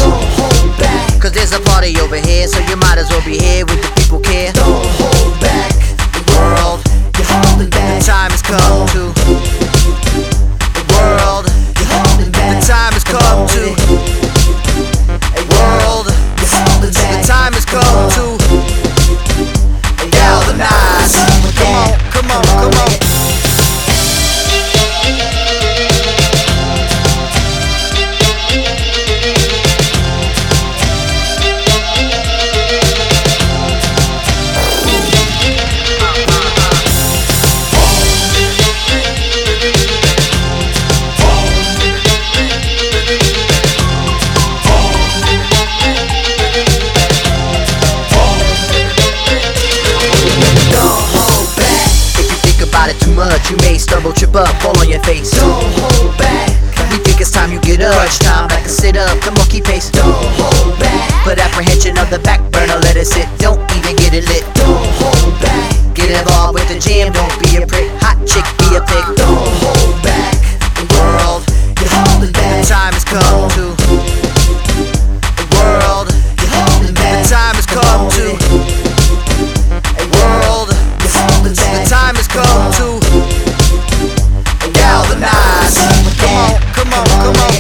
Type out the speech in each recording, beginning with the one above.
Don't hold back, Cause there's a party over here, so you might as well be here with the people care. don't hold back. The world, you're holding back. The time has come to. The world, You're holding back. the time has come to. World, You're holding the back. time has come to galvanize. Come on, come on. Too much, you may stumble, trip up, fall on your face. Don't hold back. We think it's time you get up. Crunch time, back and sit up. Come on, keep pace. Don't hold back. Put apprehension on the back burner, let it sit. Don't even get it lit. Don't hold back. Get involved with the jam, don't be a prick. Hot chick, be a pig. Don't hold back. The world, You're holding the back. time has come to. The world, You're holding the back. time has come to. World, You're holding the back. time has come to galvanize. Come on, come on.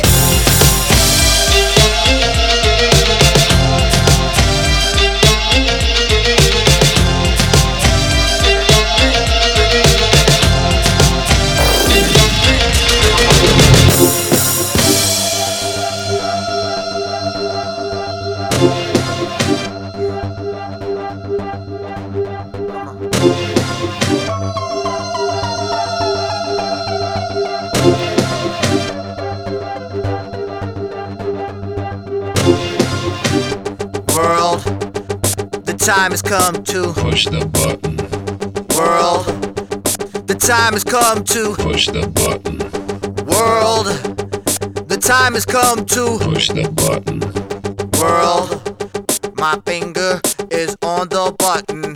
World, the time has come to. Push the button. World, the time has come to. Push the button. World, the time has come to. Push the button. World, my finger is on the button.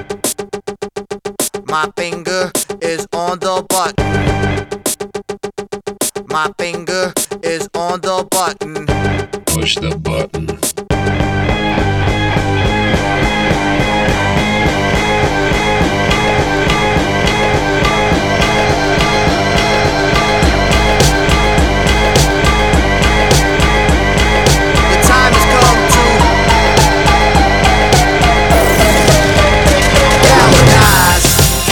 My finger is on the button. My finger is on the button. Push the button. The time has come to galvanize.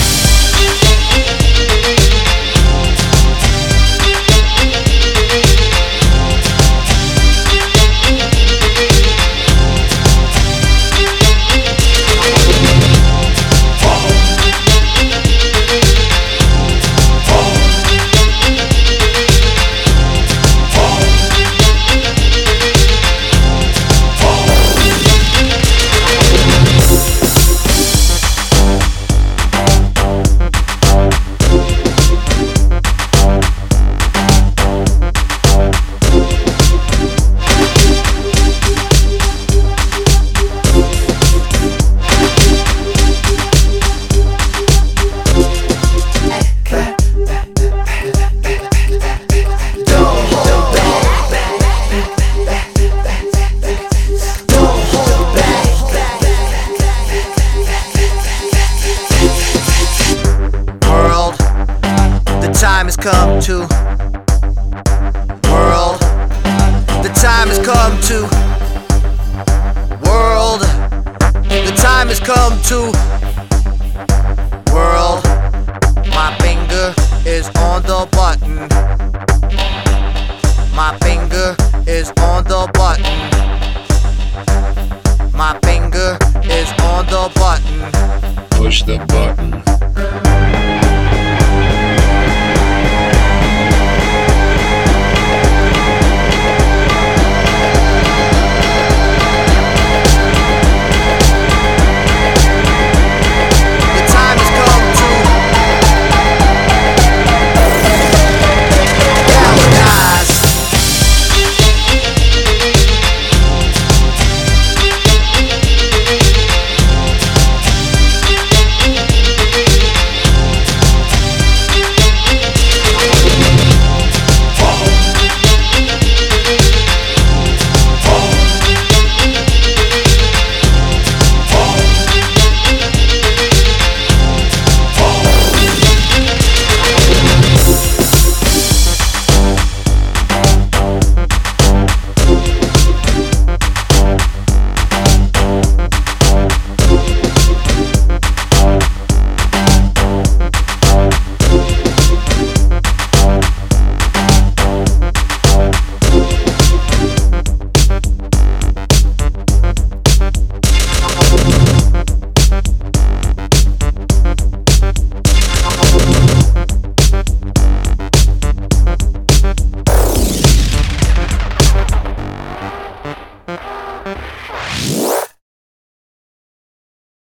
Time has come to. World, the time has come to. World, the time has come to. World, my finger is on the button. My finger is on the button. My finger is on the button. Push the button.